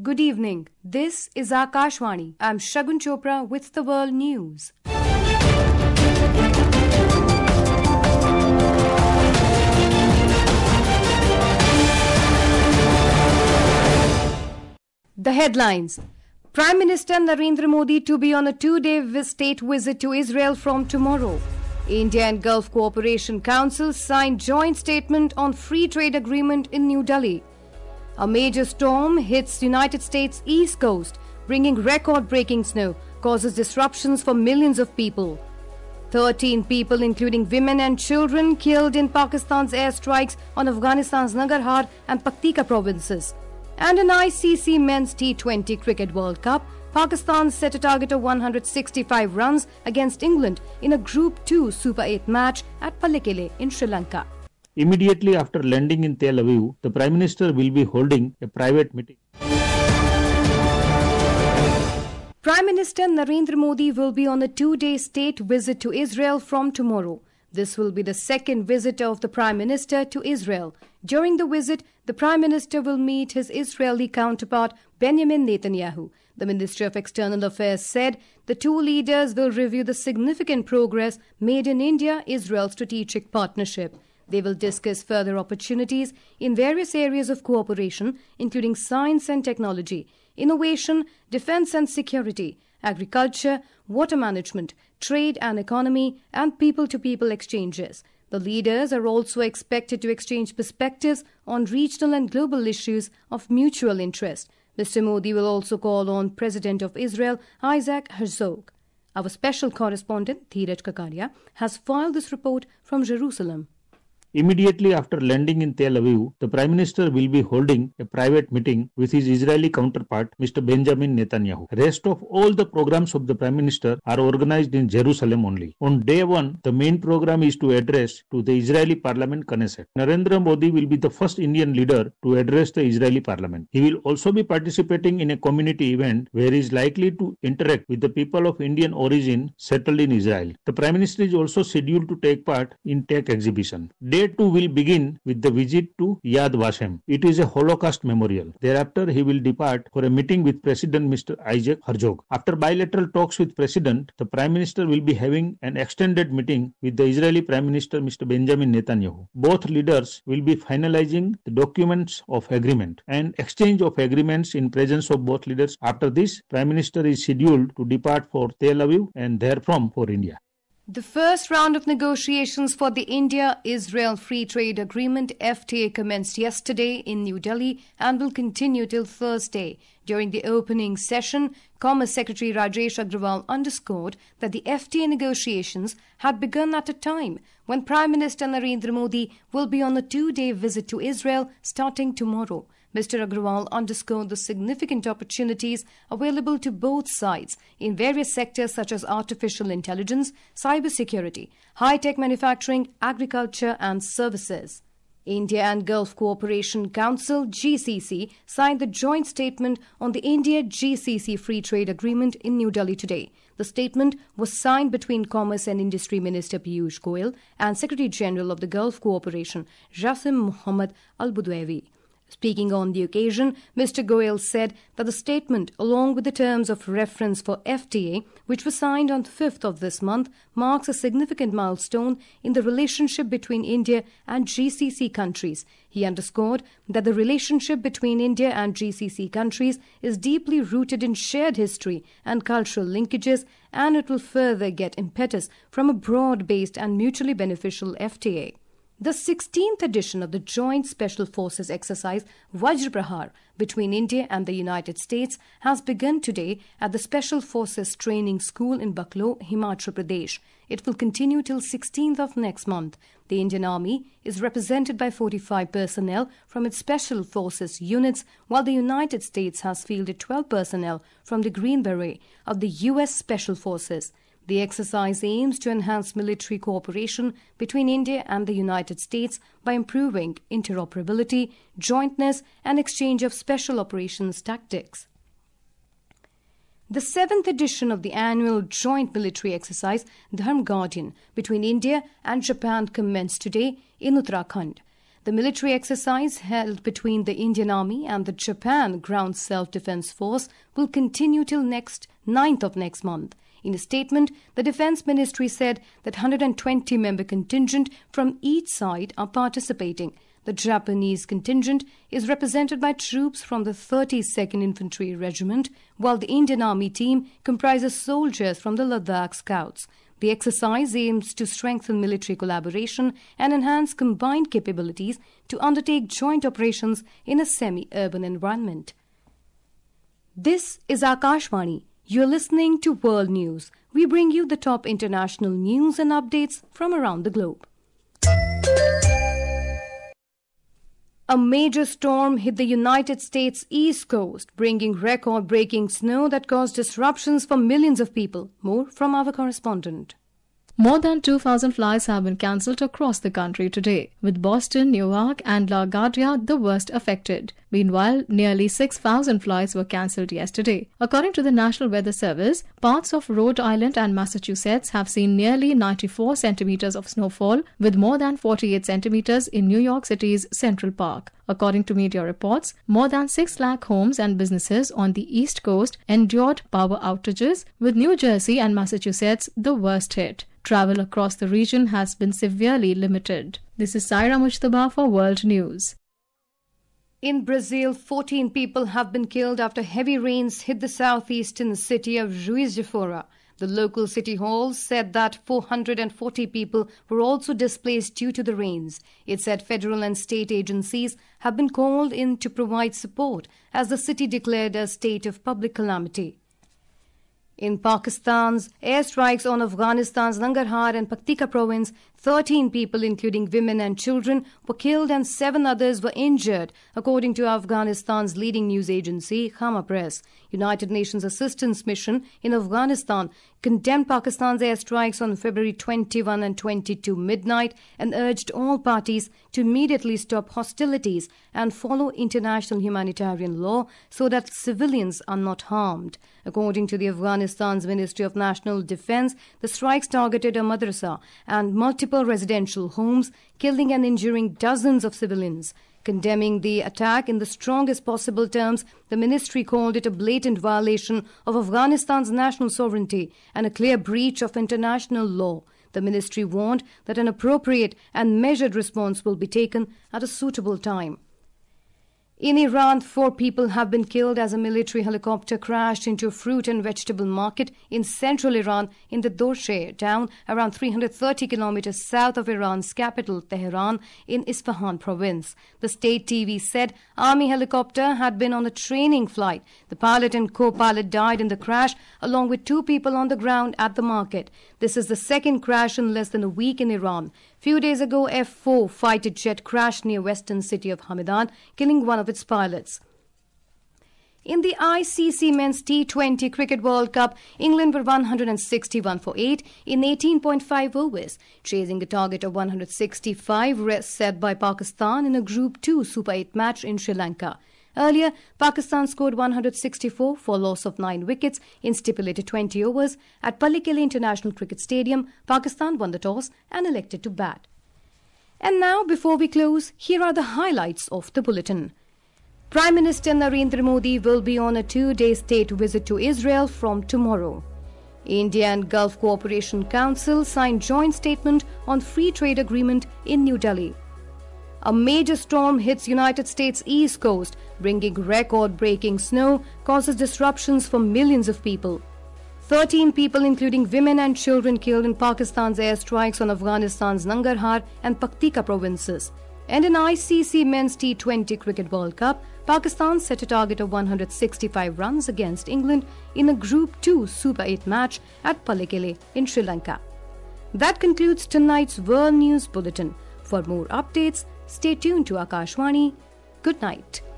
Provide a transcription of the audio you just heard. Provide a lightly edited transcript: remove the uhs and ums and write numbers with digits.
Good evening. This is Akashvani. I'm Shagun Chopra with the World News. The headlines. Prime Minister Narendra Modi to be on a two-day state visit to Israel from tomorrow. India and Gulf Cooperation Council signed joint statement on free trade agreement in New Delhi. A major storm hits United States East Coast, bringing record-breaking snow, causes disruptions for millions of people. 13 people, including women and children, killed in Pakistan's airstrikes on Afghanistan's Nangarhar and Paktika provinces. And in ICC Men's T20 Cricket World Cup, Pakistan set a target of 165 runs against England in a Group 2 Super 8 match at Pallekele in Sri Lanka. Immediately after landing in Tel Aviv, the Prime Minister will be holding a private meeting. Prime Minister Narendra Modi will be on a two-day state visit to Israel from tomorrow. This will be the second visit of the Prime Minister to Israel. During the visit, the Prime Minister will meet his Israeli counterpart Benjamin Netanyahu. The Ministry of External Affairs said the two leaders will review the significant progress made in India-Israel strategic partnership. They will discuss further opportunities in various areas of cooperation, including science and technology, innovation, defense and security, agriculture, water management, trade and economy, and people-to-people exchanges. The leaders are also expected to exchange perspectives on regional and global issues of mutual interest. Mr. Modi will also call on President of Israel, Isaac Herzog. Our special correspondent, Dheeraj Kakaria, has filed this report from Jerusalem. Immediately after landing in Tel Aviv, the Prime Minister will be holding a private meeting with his Israeli counterpart, Mr. Benjamin Netanyahu. Rest of all the programs of the Prime Minister are organized in Jerusalem only. On day one, the main program is to address to the Israeli Parliament Knesset. Narendra Modi will be the first Indian leader to address the Israeli Parliament. He will also be participating in a community event where he is likely to interact with the people of Indian origin settled in Israel. The Prime Minister is also scheduled to take part in tech exhibition. Day 2 will begin with the visit to Yad Vashem. It is a Holocaust memorial. Thereafter, he will depart for a meeting with President Mr. Isaac Herzog. After bilateral talks with President, the Prime Minister will be having an extended meeting with the Israeli Prime Minister Mr. Benjamin Netanyahu. Both leaders will be finalizing the documents of agreement and exchange of agreements in presence of both leaders. After this, Prime Minister is scheduled to depart for Tel Aviv and therefrom for India. The first round of negotiations for the India-Israel Free Trade Agreement FTA commenced yesterday in New Delhi and will continue till Thursday. During the opening session, Commerce Secretary Rajesh Agrawal underscored that the FTA negotiations had begun at a time when Prime Minister Narendra Modi will be on a two-day visit to Israel starting tomorrow. Mr. Agrawal underscored the significant opportunities available to both sides in various sectors such as artificial intelligence, cybersecurity, high-tech manufacturing, agriculture and services. India and Gulf Cooperation Council (GCC) signed the joint statement on the India-GCC Free Trade Agreement in New Delhi today. The statement was signed between Commerce and Industry Minister Piyush Goyal and Secretary General of the Gulf Cooperation, Jassim Mohammed Al-Budwaiwi. Speaking on the occasion, Mr. Goyal said that the statement, along with the terms of reference for FTA, which was signed on the 5th of this month, marks a significant milestone in the relationship between India and GCC countries. He underscored that the relationship between India and GCC countries is deeply rooted in shared history and cultural linkages, and it will further get impetus from a broad-based and mutually beneficial FTA. The 16th edition of the Joint Special Forces exercise Vajra Prahar between India and the United States has begun today at the Special Forces Training School in Baklo, Himachal Pradesh. It will continue till 16th of next month. The Indian Army is represented by 45 personnel from its Special Forces units, while the United States has fielded 12 personnel from the Green Beret of the U.S. Special Forces. The exercise aims to enhance military cooperation between India and the United States by improving interoperability, jointness, and exchange of special operations tactics. The 7th edition of the annual joint military exercise Dharm Guardian between India and Japan commenced today in Uttarakhand. The military exercise held between the Indian Army and the Japan Ground Self-Defense Force will continue till 9th of next month. In a statement, the Defense Ministry said that 120-member contingent from each side are participating. The Japanese contingent is represented by troops from the 32nd Infantry Regiment, while the Indian Army team comprises soldiers from the Ladakh Scouts. The exercise aims to strengthen military collaboration and enhance combined capabilities to undertake joint operations in a semi-urban environment. This is Akashvani. You're listening to World News. We bring you the top international news and updates from around the globe. A major storm hit the United States East Coast, bringing record-breaking snow that caused disruptions for millions of people. More from our correspondent. More than 2,000 flights have been cancelled across the country today, with Boston, Newark and LaGuardia the worst affected. Meanwhile, nearly 6,000 flights were cancelled yesterday. According to the National Weather Service, parts of Rhode Island and Massachusetts have seen nearly 94 centimeters of snowfall, with more than 48 centimeters in New York City's Central Park. According to media reports, more than 6 lakh homes and businesses on the East Coast endured power outages, with New Jersey and Massachusetts the worst hit. Travel across the region has been severely limited. This is Saira Mujtaba for World News. In Brazil, 14 people have been killed after heavy rains hit the southeastern city of Juiz de Fora. The local city hall said that 440 people were also displaced due to the rains. It said federal and state agencies have been called in to provide support as the city declared a state of public calamity. In Pakistan's airstrikes on Afghanistan's Nangarhar and Paktika province, 13 people, including women and children, were killed and 7 others were injured, according to Afghanistan's leading news agency, Khama Press. United Nations Assistance Mission in Afghanistan condemned Pakistan's airstrikes on February 21 and 22 midnight and urged all parties to immediately stop hostilities and follow international humanitarian law so that civilians are not harmed. According to the Afghanistan's Ministry of National Defense, the strikes targeted a madrasa and multiple residential homes, killing and injuring dozens of civilians. Condemning the attack in the strongest possible terms, the ministry called it a blatant violation of Afghanistan's national sovereignty and a clear breach of international law. The ministry warned that an appropriate and measured response will be taken at a suitable time. In Iran, 4 people have been killed as a military helicopter crashed into a fruit and vegetable market in central Iran in the Dorshe town around 330 kilometers south of Iran's capital, Tehran, in Isfahan province. The state TV said army helicopter had been on a training flight. The pilot and co-pilot died in the crash, along with 2 people on the ground at the market. This is the second crash in less than a week in Iran. Few days ago, F-4 fighter jet crashed near western city of Hamadan, killing one of its pilots. In the ICC Men's T20 Cricket World Cup, England were 161 for 8 in 18.5 overs, chasing a target of 165 set by Pakistan in a Group 2 Super 8 match in Sri Lanka. Earlier, Pakistan scored 164 for loss of 9 wickets in stipulated 20 overs. At Pallekele International Cricket Stadium, Pakistan won the toss and elected to bat. And now, before we close, here are the highlights of the bulletin. Prime Minister Narendra Modi will be on a 2-day state visit to Israel from tomorrow. India and Gulf Cooperation Council signed joint statement on free trade agreement in New Delhi. A major storm hits United States East Coast, bringing record-breaking snow, causes disruptions for millions of people. 13 people, including women and children, killed in Pakistan's airstrikes on Afghanistan's Nangarhar and Paktika provinces. And in ICC Men's T20 Cricket World Cup, Pakistan set a target of 165 runs against England in a Group 2 Super 8 match at Pallekele in Sri Lanka. That concludes tonight's World News Bulletin. For more updates, stay tuned to Akashvani. Good night.